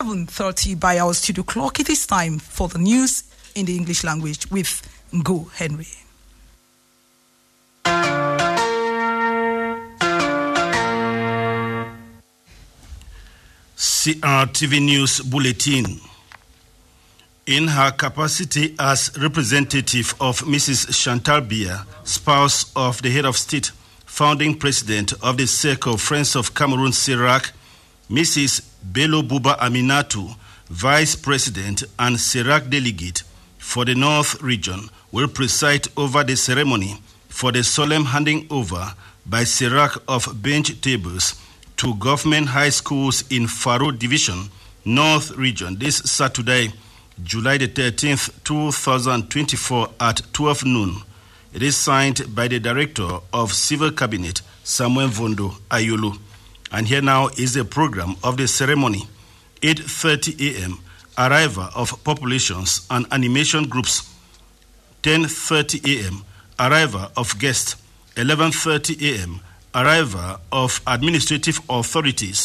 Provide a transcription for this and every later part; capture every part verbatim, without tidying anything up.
seven thirty by our studio clock. It is time for the news in the English language with Ngo Henry. C R T V News Bulletin. In her capacity as representative of Missus Chantal Biya, spouse of the head of state, founding president of the Circle of Friends of Cameroon, C R A C, Missus Bello Buba Aminatu, vice president and C R A C delegate for the North region, will preside over the ceremony for the solemn handing over by C R A C of bench tables to government high schools in Faro Division, North region, this Saturday, July the thirteenth, two thousand twenty-four at twelve noon. It is signed by the Director of Civil Cabinet, Samuel Vondo Ayolo. And here now is the program of the ceremony. eight thirty a.m., arrival of populations and animation groups. ten thirty a.m., arrival of guests. eleven thirty a.m., arrival of administrative authorities.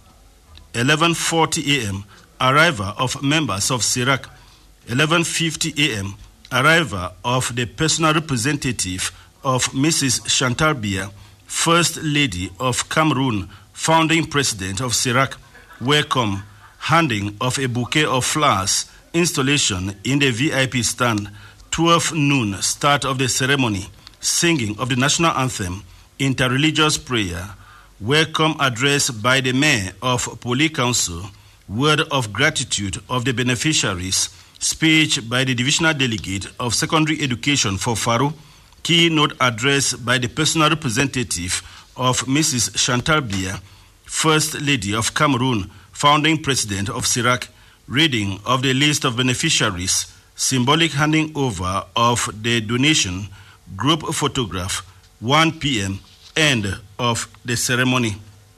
eleven forty a.m., arrival of members of C R A C. eleven fifty a.m., arrival of the personal representative of Missus Chantal Biya, First Lady of Cameroon, founding president of C R A C. Welcome, handing of a bouquet of flowers, installation in the V I P stand, twelve noon, start of the ceremony, singing of the national anthem, interreligious prayer, welcome address by the mayor of Poli Council, word of gratitude of the beneficiaries, speech by the divisional delegate of secondary education for Faro, keynote address by the personal representative of Missus Chantal Biya, First Lady of Cameroon, founding president of C R A C, reading of the list of beneficiaries, symbolic handing over of the donation, group photograph, one p.m., end of the ceremony.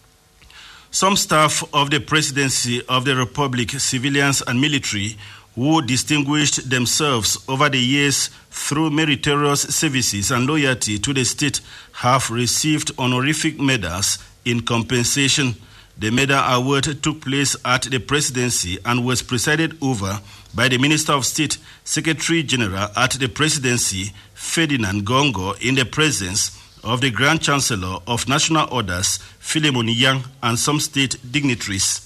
Some staff of the Presidency of the Republic, civilians and military, who distinguished themselves over the years through meritorious services and loyalty to the state, have received honorific medals in compensation. The medal award took place at the Presidency and was presided over by the Minister of State, Secretary General at the Presidency, Ferdinand Gongo, in the presence of the Grand Chancellor of National Orders, Philemon Yang, and some state dignitaries.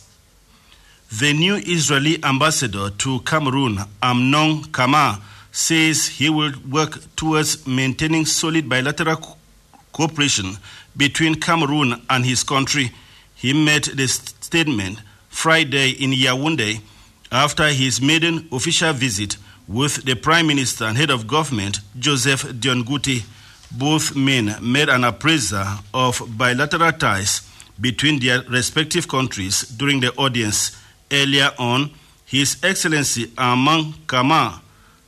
The new Israeli ambassador to Cameroon, Amnon Kama, says he will work towards maintaining solid bilateral co- cooperation between Cameroon and his country. He made the statement Friday in Yaoundé after his maiden official visit with the Prime Minister and Head of Government, Joseph Dion-Gouté. Both men made an appraisal of bilateral ties between their respective countries during the audience. Earlier on, His Excellency Amnon Kama,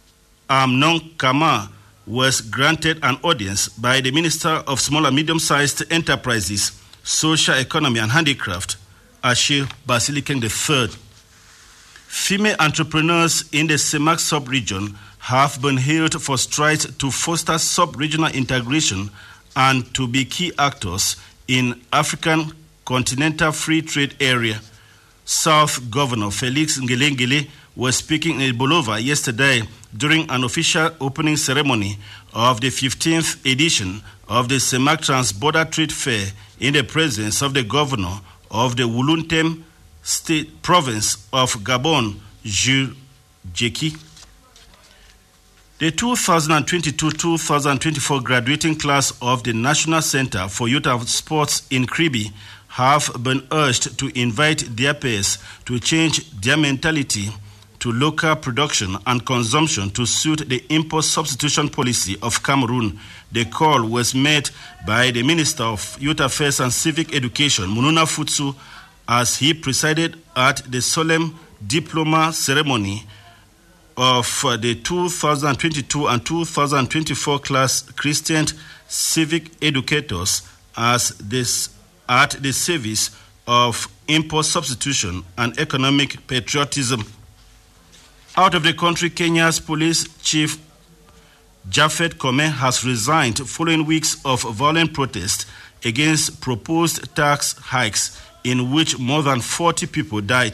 Amnon Kama was granted an audience by the Minister of Small and Medium-Sized Enterprises, Social Economy and Handicraft, Ashir Basilican the third. Female entrepreneurs in the CEMAC sub-region have been hailed for strides to foster sub-regional integration and to be key actors in African continental free trade area. South Governor Felix Ngelengele was speaking in Bolova yesterday during an official opening ceremony of the fifteenth edition of the CEMAC Trans-Border Trade Fair in the presence of the governor of the Wuluntem State Province of Gabon, Jules Jeki. The two thousand twenty-two two thousand twenty-four graduating class of the National Center for Youth and Sports in Kribi have been urged to invite their peers to change their mentality to local production and consumption to suit the import substitution policy of Cameroon. The call was made by the Minister of Youth Affairs and Civic Education, Mununa Futsu, as he presided at the solemn diploma ceremony of uh, the two thousand twenty-two and two thousand twenty-four class Christian civic educators as this at the service of import substitution and economic patriotism. Out of the country, Kenya's police chief Japhet Koome has resigned following weeks of violent protest against proposed tax hikes in which more than forty people died.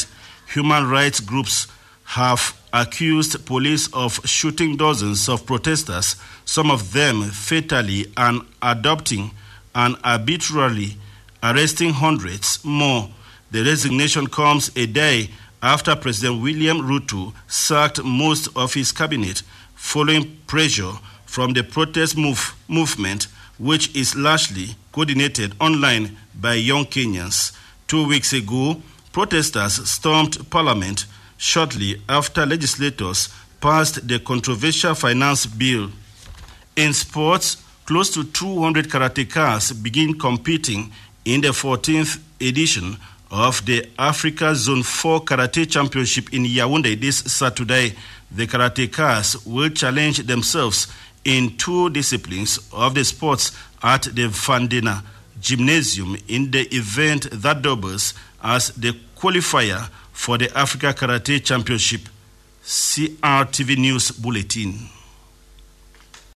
human rights groups have accused police of shooting dozens of protesters, some of them fatally, and adopting and arbitrarily arresting hundreds more. The resignation comes a day after President William Ruto sacked most of his cabinet following pressure from the protest move, movement, which is largely coordinated online by young Kenyans. Two weeks ago, protesters stormed Parliament shortly after legislators passed the controversial finance bill. In sports, close to two hundred karatekas begin competing in the fourteenth edition of the Africa Zone four Karate Championship in Yaoundé this Saturday. The karatekas will challenge themselves in two disciplines of the sports at the Vandena Gymnasium in the event that doubles as the qualifier for the Africa Karate Championship. C R T V News Bulletin.